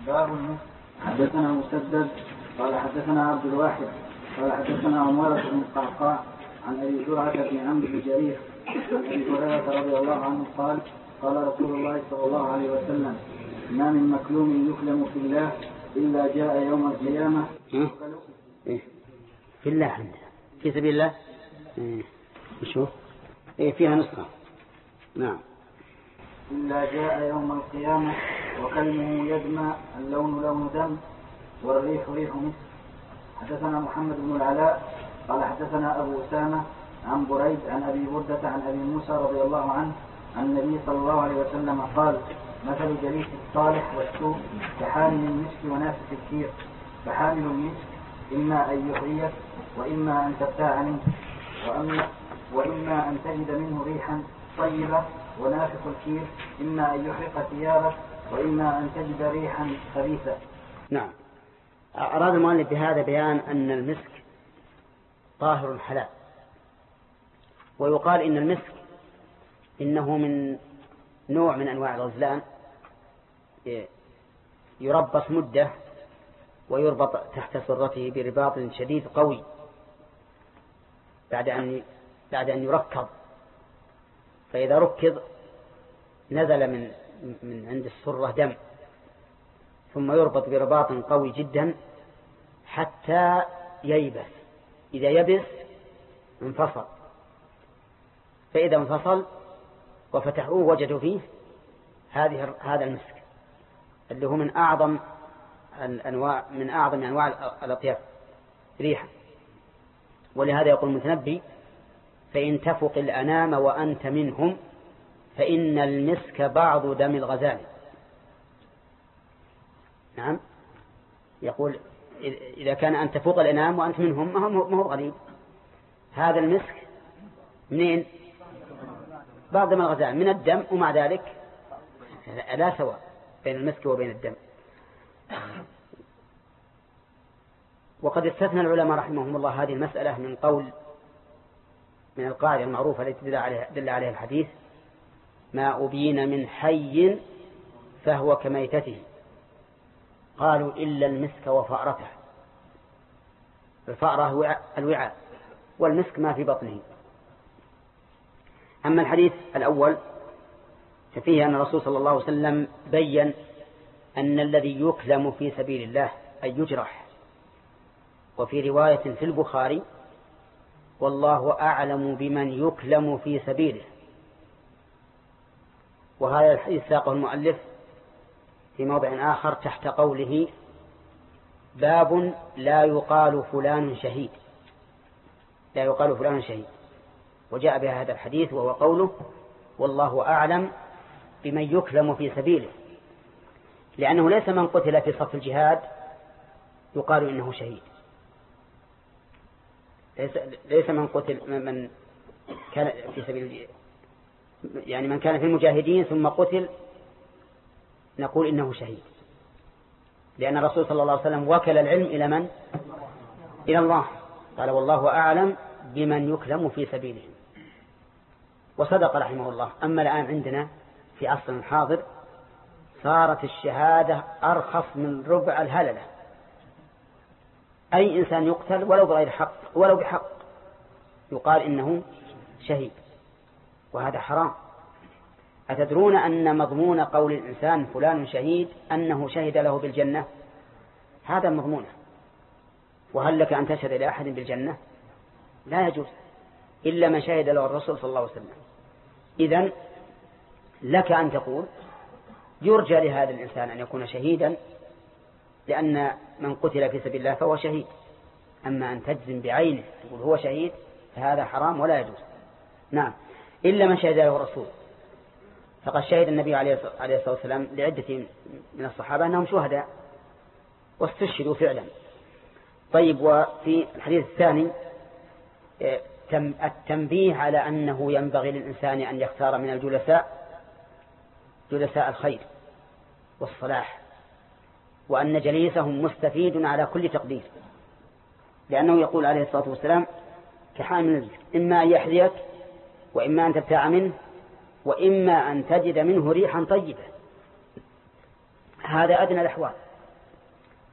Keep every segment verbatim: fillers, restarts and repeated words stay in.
باب المسك. حدثنا مسدد قال حدثنا عبد الواحد قال حدثنا عمارة بن القعقاع عن أبي زرعة بن عمرو بن جرير عن أبي هريرة رضي الله عنه قال قال رسول الله صلى الله عليه وسلم ما من مكلوم يكلم في الله إلا جاء يوم القيامة إيه؟ في الله عندنا في سبيل الله إيه؟ شوف إيه فيها نسخة نعم إلا جاء يوم القيامة وكلمه يدمى اللون لون دم والريح ريح مسك. حدثنا محمد بن العلاء قال حدثنا أبو أسامة عن بريد عن أبي بردة عن أبي موسى رضي الله عنه عن النبي صلى الله عليه وسلم قال مثل جليس الصالح والسوء كحامل المسك ونافث الكير. فحامل المسك إما أن يحييك وإما أن تبتاع منه وأما وإما أن تجد منه ريحا طيبة. ونافخ الكير إما أن يحرق ثيابك وإما أن تجد ريحا خبيثة. نعم. أراد المؤلف بهذا بيان أن المسك طاهر حلال، ويقال إن المسك إنه من نوع من أنواع الغزلان يربص مدة ويربط تحت سرته برباط شديد قوي بعد أن بعد أن يركض، فإذا ركض نزل من من عند السرة دم، ثم يربط برباط قوي جدا حتى ييبس. إذا يبس انفصل، فإذا انفصل وفتحوه وجدوا فيه هذه هذا المسك اللي هو من أعظم الأنواع من أعظم أنواع الأطياف ريحا. ولهذا يقول المتنبي فإن تفق الأنام وأنت منهم فإن المسك بعض دم الغزال. نعم، يقول إذا كان أن تفوق الأنام وأنت منهم ما هو غريب، هذا المسك منين؟ بعض دم الغزال من الدم، ومع ذلك لا سواء بين المسك وبين الدم. وقد استثنى العلماء رحمهم الله هذه المسألة من قول من القاعدة المعروفة التي دل عليها, دل عليها الحديث ما أبين من حي فهو كميتته، قالوا إلا المسك وفأرته. الفأرة الوعاء والمسك ما في بطنه. أما الحديث الأول ففيه أن الرسول صلى الله عليه وسلم بيّن أن الذي يكلم في سبيل الله أي يجرح. وفي رواية في البخاري والله أعلم بمن يكلم في سبيله. وهذا الحديث ساقه المؤلف في موضع آخر تحت قوله باب لا يقال فلان شهيد، لا يقال فلان شهيد، وجاء بها هذا الحديث وهو قوله والله أعلم بمن يكلم في سبيله، لأنه ليس من قتل في صف الجهاد يقال إنه شهيد، ليس, ليس من قتل من كان في سبيل يعني من كان في المجاهدين ثم قتل نقول إنه شهيد، لأن الرسول صلى الله عليه وسلم وكل العلم إلى من؟ إلى الله، قال والله أعلم بمن يكلم في سبيله، وصدق رحمه الله. أما الآن عندنا في عصر الحاضر صارت الشهادة أرخص من ربع الهللة، أي إنسان يقتل ولو بغير حق ولو بحق يقال إنه شهيد، وهذا حرام. أتدرون أن مضمون قول الإنسان فلان شهيد أنه شهد له بالجنة؟ هذا مضمونه. وهل لك أن تشهد إلى أحد بالجنة؟ لا يجوز إلا من شهد له الرسول صلى الله عليه وسلم. إذن لك أن تقول يرجى لهذا الإنسان أن يكون شهيدا لأن من قتل في سبيل الله فهو شهيد، أما أن تجزم بعينه تقول هو شهيد فهذا حرام ولا يجوز. نعم، إلا من شهد له الرسول، فقد شهد النبي عليه الصلاة والسلام لعدة من الصحابة أنهم شهداء واستشهدوا فعلا. طيب، وفي الحديث الثاني التنبيه على أنه ينبغي للإنسان أن يختار من الجلساء جلساء الخير والصلاح، وأن جليسهم مستفيد على كل تقدير، لأنه يقول عليه الصلاة والسلام كحامل المسك إما أن يحذيك وإما أن تبتاع منه وإما أن تجد منه ريحا طيبة. هذا أدنى الأحوال،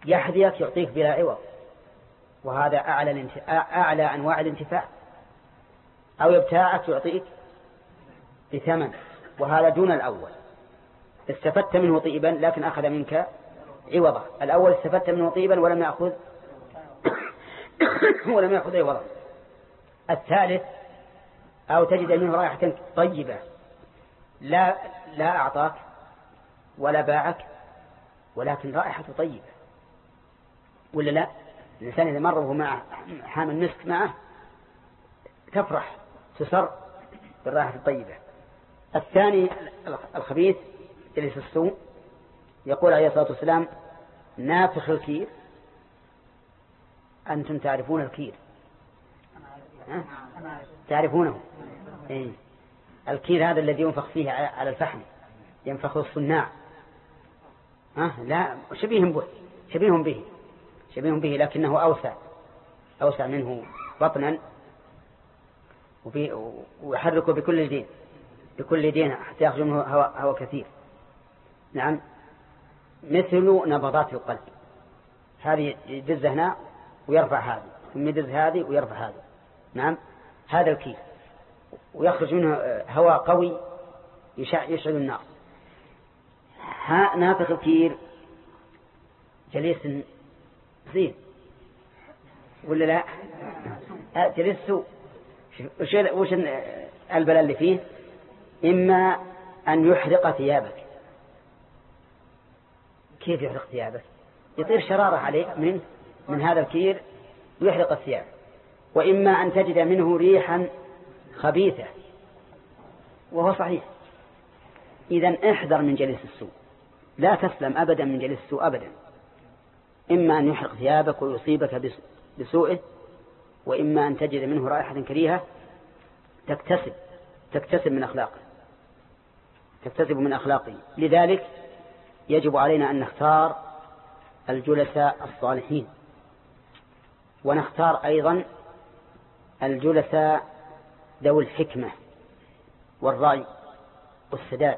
يحذيك يعطيك بلا عوض، وهذا أعلى, أعلى أنواع الانتفاع. أو يبتاعك يعطيك بثمن، وهذا دون الأول. استفدت منه طيبا لكن أخذ منك عوضا. الأول استفدت منه طيبا ولم يأخذ ولم يأخذ عوضا. الثالث أو تجد منه رائحة طيبة، لا لا أعطاك ولا باعك، ولكن رائحة طيبة، ولا لا؟ الإنسان إذا مر وهو مع حامل مسك معه تفرح تسر بالرائحة الطيبة. الثاني الخبيث جليس السوء، يقول عليه الصلاة والسلام نافخ الكير. أنتم تعرفون الكير؟ أه؟ تعرفونه؟ إيه؟ الكير هذا الذي ينفخ فيه على الفحم، ينفخ الصناع. أه؟ لا شبيهم به شبيهم به شبيهم به لكنه أوسع أوسع منه بطنا، ويحركه بكل دين بكل دين حتى يخرج منه هواء هو كثير. نعم، مثل نبضات القلب، هذه يدز هنا ويرفع هذه، ثم يدز هذه ويرفع هذه. نعم، هذا الكير، ويخرج منه هواء قوي يشعل النار. ها نافخ الكير جليس زين ولا لا؟ جليس سوء. وش البلاء اللي فيه؟ إما أن يحرق ثيابك. كيف يحرق ثيابك؟ يطير شرارة عليك من من هذا الكير ويحرق الثياب. وإما أن تجد منه ريحا خبيثة، وهو صحيح. إذن احذر من جليس السوء، لا تسلم أبدا من جليس السوء أبدا. إما أن يحرق ثيابك ويصيبك بسوءه، وإما أن تجد منه رائحة كريهة تكتسب تكتسب من أخلاقه تكتسب من أخلاقه. لذلك يجب علينا أن نختار الجلساء الصالحين، ونختار أيضا الجلساء ذوي الحكمة والرأي والسداد،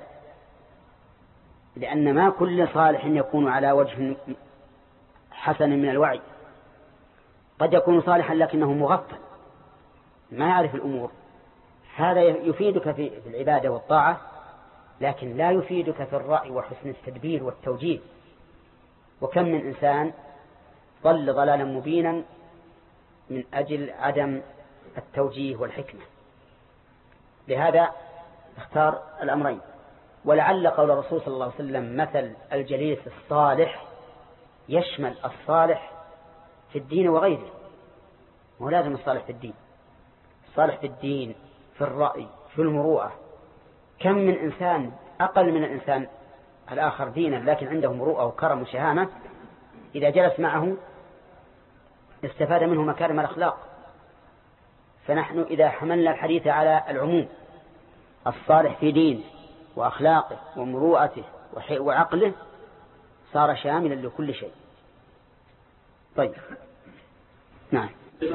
لأن ما كل صالح يكون على وجه حسن من الوعي. قد يكون صالحا لكنه مغفل ما يعرف الأمور، هذا يفيدك في العبادة والطاعة، لكن لا يفيدك في الرأي وحسن التدبير والتوجيه. وكم من إنسان ضل ضلالا مبينا من أجل عدم التوجيه والحكمة. لهذا اختار الأمرين. ولعل قول الرسول صلى الله عليه وسلم مثل الجليس الصالح يشمل الصالح في الدين وغيره، وهو لازم الصالح في الدين، الصالح في الدين في الرأي في المروءة. كم من إنسان أقل من الإنسان الآخر دينا لكن عنده مروءة وكرم وشهامة، إذا جلس معه استفاد منه مكارم الأخلاق. فنحن إذا حملنا الحديث على العموم، الصالح في دين وأخلاقه ومروءته وعقله صار شاملا لكل شيء. طيب نعم.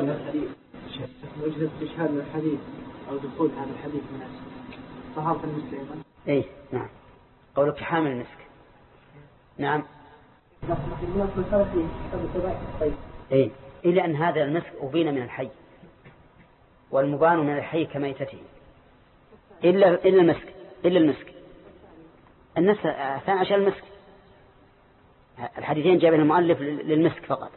وجد استشهاد الحديث أو دخول هذا الحديث من طهارة المسك أيضا. إيه نعم، قولك حامل المسك. نعم. إيه إلا أن هذا المسك أبين من الحي، والمبان من الحي كميتته، إلا إلا المسك إلا المسك الناس ثاني عشان المسك. الحديثين جابه المؤلف للمسك فقط.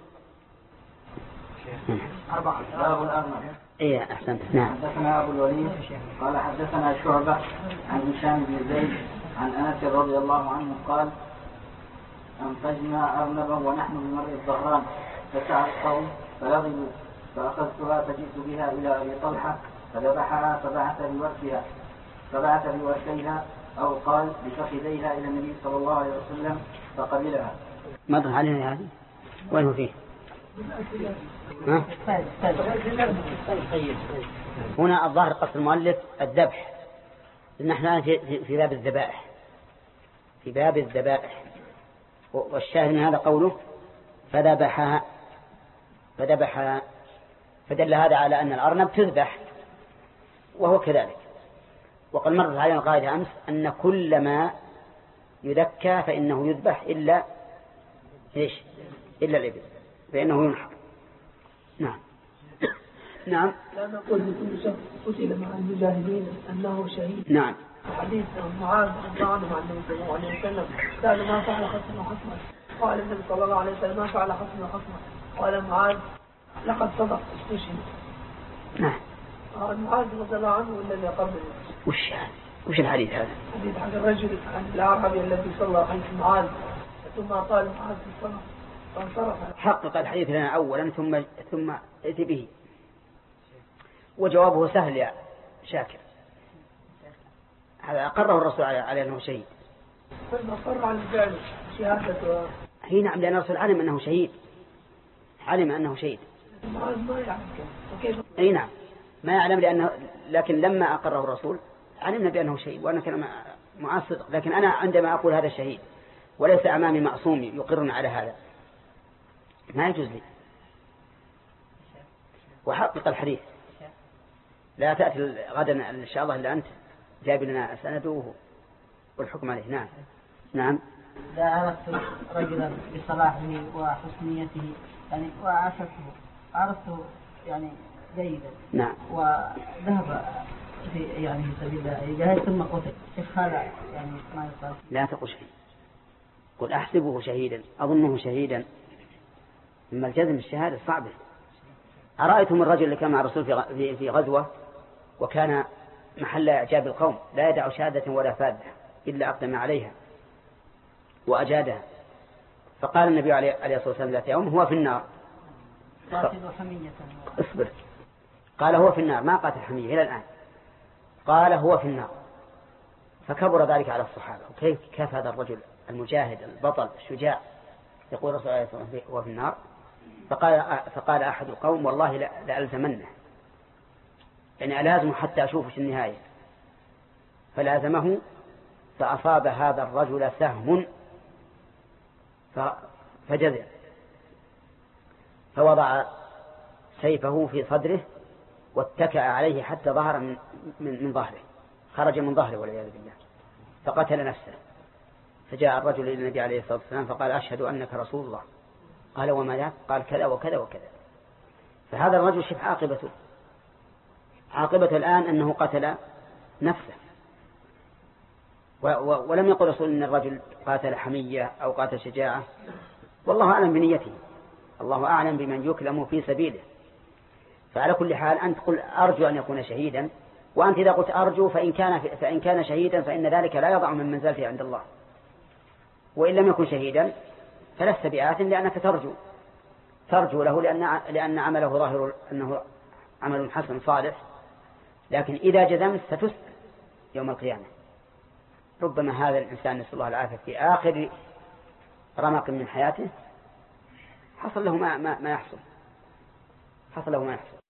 أربعة باب الأغنى. إيه أحسنت. نعم. حدثنا أبو الوليد قال حدثنا شعبة عن هشام بن زيد عن أنس رضي الله عنه قال أنفجنا أرنبا ونحن بمر الظهران فسعى القوم فلغبوا فأخذتها فجئت بها إلى أبي طلحة فذبحها فبعث بوركها فبعث بوركيها أو قال بفخذيها إلى النبي صلى الله عليه وسلم فقبلها. ماذا علينا هذه؟ وين هو فيه؟ ها؟ هنا الظاهر قصد المؤلف الذبح، نحن في باب الذبائح في باب الذبائح والشاهد من هذا قوله فذبحها فذبحها فدل هذا على أن الأرنب تذبح، وهو كذلك. وقد مرت علينا القاعدة أمس أن كل ما يذكى فإنه يذبح إلا إيش؟ إلا الإبل فإنه ينحر. نعم. نعم. لا نقول لكل شخص قتل مع المجاهدين أنه شهيد. نعم. حديث معاذ رضي الله عنه مع النبي صلى الله عليه وسلم قال ما فعل خصم وخصمه، قال النبي صلى الله عليه وسلم ما فعل خصم وخصمه، قال معاذ لقد صدق استشهد. نعم. معاذ رضي الله عنه الذي قبل. وش وش الحديث هذا؟ حديث عن الرجل عن الأعرابي الذي صلى عليه معاذ ثم طال معاذ في الصلاة فانصرف. حقق الحديث لنا أولا ثم ثم ائت به. وجوابه سهل يا شاكر. هذا أقره الرسول على أنه شهيد. فالمقر على الفعل شهادة. هي نعم لأن الرسول علم أنه شهيد. علم أنه شهيد. معاذ ما يعلم كيف. أي نعم ما يعلم لأنه لكن لما أقره الرسول علمنا بأنه شهيد وأنا كان معاذ صدق. لكن أنا عندما أقول هذا الشهيد وليس أمامي معصوم يقرنا على هذا ما يجوز لي. وحقق الحديث. لا تأتي غدا إن شاء الله إلا أنت جاب لنا سنده والحكم عليه. نعم. نعم. إذا عرفت رجلا بصلاحه وحسنيته يعني وعاشرته عرفته يعني جيدا. نعم. وذهب في يعني في سبيل الله يجاهد ثم قتل، كيف هذا يعني ما يقال؟ لا تقل شيء. قل أحسبه شهيدا أظنه شهيدا. أما الجزم الشهادة صعبة. أرأيتم الرجل اللي كان مع الرسول في في غزوة وكان محل إعجاب القوم لا يدع شهادة ولا فادة إلا أقدم عليها وأجادها. فقال النبي عليه الصلاة والسلام ذات يوم هو في النار. قاتل حمية. اصبر. قال هو في النار ما قاتل حمية إلى الآن. قال هو في النار. فكبر ذلك على الصحابة. وكيف كيف هذا الرجل المجاهد البطل الشجاع يقول الرسول عليه الصلاة والسلام هو في النار. فقال, فقال أحد القوم والله لألزمنه يعني ألازمه حتى أشوف النهاية. فلازمه فأصاب هذا الرجل سهم فجزع فوضع سيفه في صدره واتكأ عليه حتى ظهر من, من, من ظهره خرج من ظهره والعياذ بالله فقتل نفسه. فجاء الرجل إلى النبي عليه الصلاة والسلام فقال أشهد أنك رسول الله. قال وما ذاك؟ قال كذا وكذا وكذا. فهذا الرجل شف عاقبته. عاقبته الآن أنه قتل نفسه. ولم يقل رسول إن الرجل قاتل حمية أو قاتل شجاعة. والله أعلم بنيته. الله أعلم بمن يكلم في سبيله. فعلى كل حال أنت قل أرجو أن يكون شهيدا. وأنت إذا قلت أرجو فإن كان, فإن كان شهيدا فإن ذلك لا يضع من منزلته عند الله. وإن لم يكن شهيدا فلست بآثم لأنك ترجو ترجو له لأن, لأن عمله ظاهر أنه عمل حسن صالح. لكن إذا جزمت ستسأل يوم القيامة. ربما هذا الإنسان نسأل الله العافية في آخر رمق من حياته حصل له ما, ما, ما يحصل حصل له ما يحصل